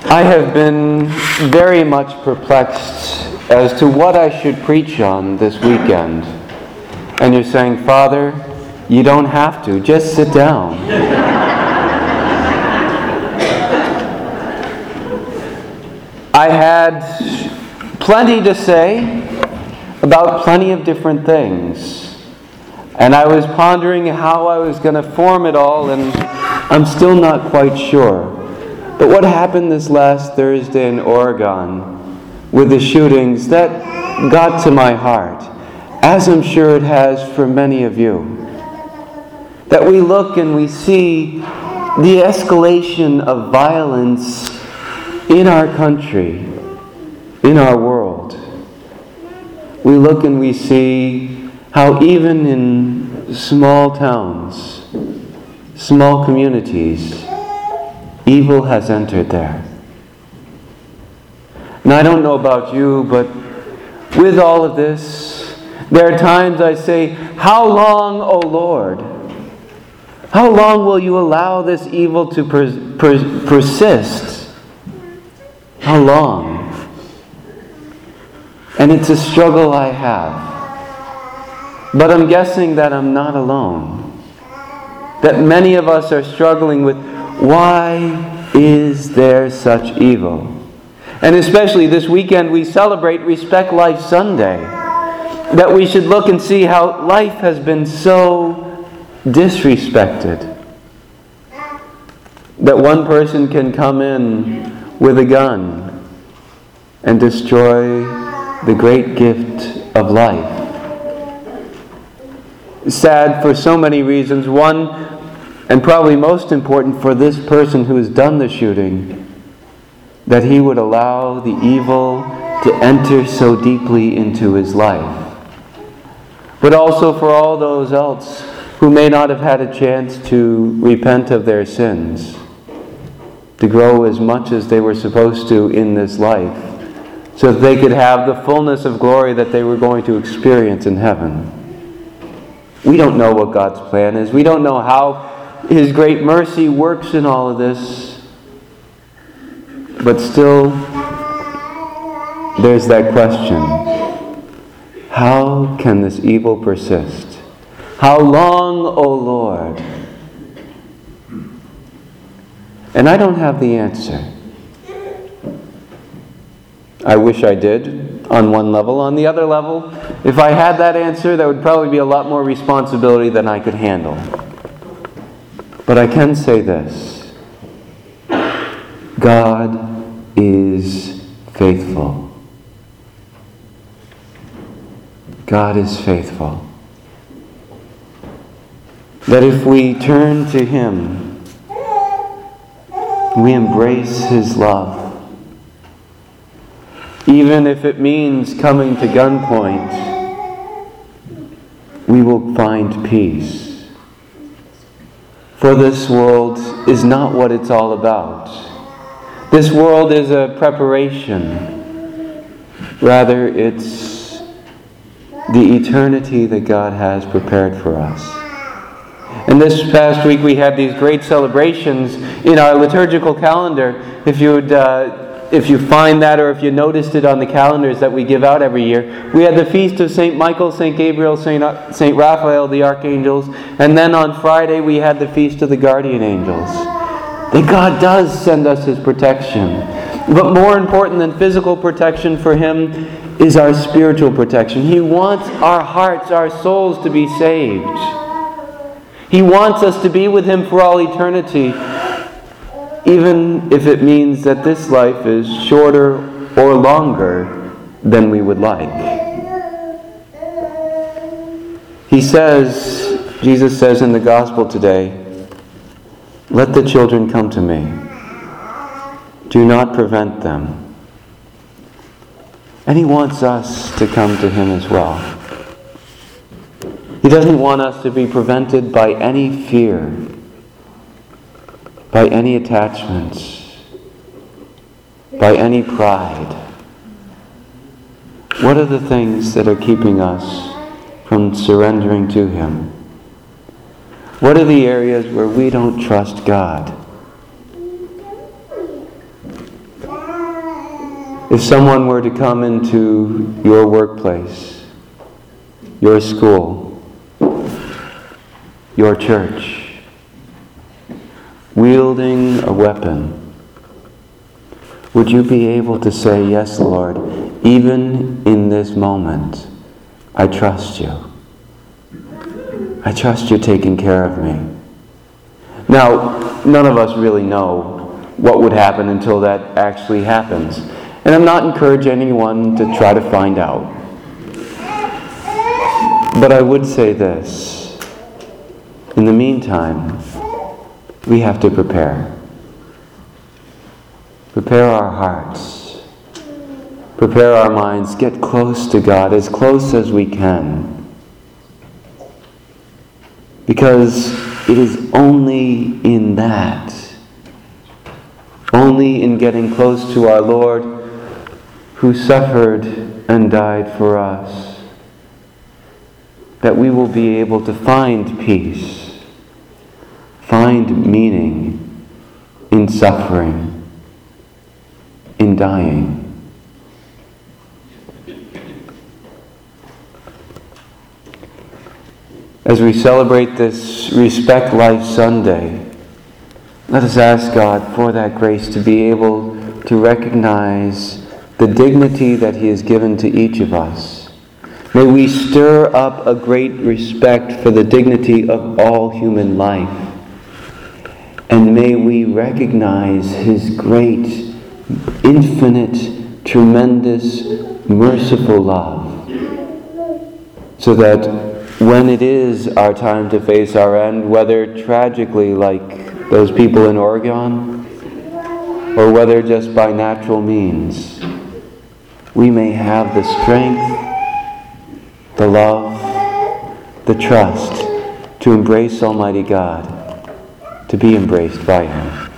I have been very much perplexed as to what I should preach on this weekend. And you're saying, Father, you don't have to. Just sit down. I had plenty to say about plenty of different things. And I was pondering how I was going to form it all, and I'm still not quite sure. But what happened this last Thursday in Oregon with the shootings, that got to my heart, as I'm sure it has for many of you. That we look and we see the escalation of violence in our country, in our world. We look and we see how even in small towns, small communities, evil has entered there. And I don't know about you, but with all of this, there are times I say, how long, O Lord? How long will you allow this evil to persist? How long? And it's a struggle I have. But I'm guessing that I'm not alone. That many of us are struggling with, why is there such evil? And especially this weekend we celebrate Respect Life Sunday. That we should look and see how life has been so disrespected. That one person can come in with a gun and destroy the great gift of life. Sad for so many reasons. One, and probably most important for this person who has done the shooting, that he would allow the evil to enter so deeply into his life. But also for all those else who may not have had a chance to repent of their sins, to grow as much as they were supposed to in this life, so that they could have the fullness of glory that they were going to experience in heaven. We don't know what God's plan is. We don't know how His great mercy works in all of this. But still, there's that question. How can this evil persist? How long, O Lord? And I don't have the answer. I wish I did, on one level. On the other level, if I had that answer, that would probably be a lot more responsibility than I could handle. But I can say this. God is faithful. God is faithful. That if we turn to Him, we embrace His love, even if it means coming to gunpoint, we will find peace. For this world is not what it's all about. This world is a preparation. Rather, it's the eternity that God has prepared for us. And this past week we had these great celebrations in our liturgical calendar. If you find that, or if you noticed it on the calendars that we give out every year, we had the feast of St. Michael, St. Gabriel, St. Raphael, the archangels, and then on Friday we had the feast of the guardian angels. That God does send us His protection. But more important than physical protection for Him is our spiritual protection. He wants our hearts, our souls to be saved. He wants us to be with Him for all eternity, even if it means that this life is shorter or longer than we would like. Jesus says in the Gospel today, let the children come to me. Do not prevent them. And He wants us to come to Him as well. He doesn't want us to be prevented by any fear, by any attachments, by any pride. What are the things that are keeping us from surrendering to Him? What are the areas where we don't trust God? If someone were to come into your workplace, your school, your church, wielding a weapon, would you be able to say, "Yes, Lord, even in this moment, I trust you. I trust you're taking care of me"? Now, none of us really know what would happen until that actually happens. And I'm not encouraging anyone to try to find out. But I would say this. In the meantime, we have to prepare. Prepare our hearts. Prepare our minds. Get close to God, as close as we can. Because it is only in that, only in getting close to our Lord, who suffered and died for us, that we will be able to find peace, find meaning in suffering, in dying. As we celebrate this Respect Life Sunday, let us ask God for that grace to be able to recognize the dignity that He has given to each of us. May we stir up a great respect for the dignity of all human life. And may we recognize His great, infinite, tremendous, merciful love. So that when it is our time to face our end, whether tragically like those people in Oregon, or whether just by natural means, we may have the strength, the love, the trust to embrace Almighty God, to be embraced by Him.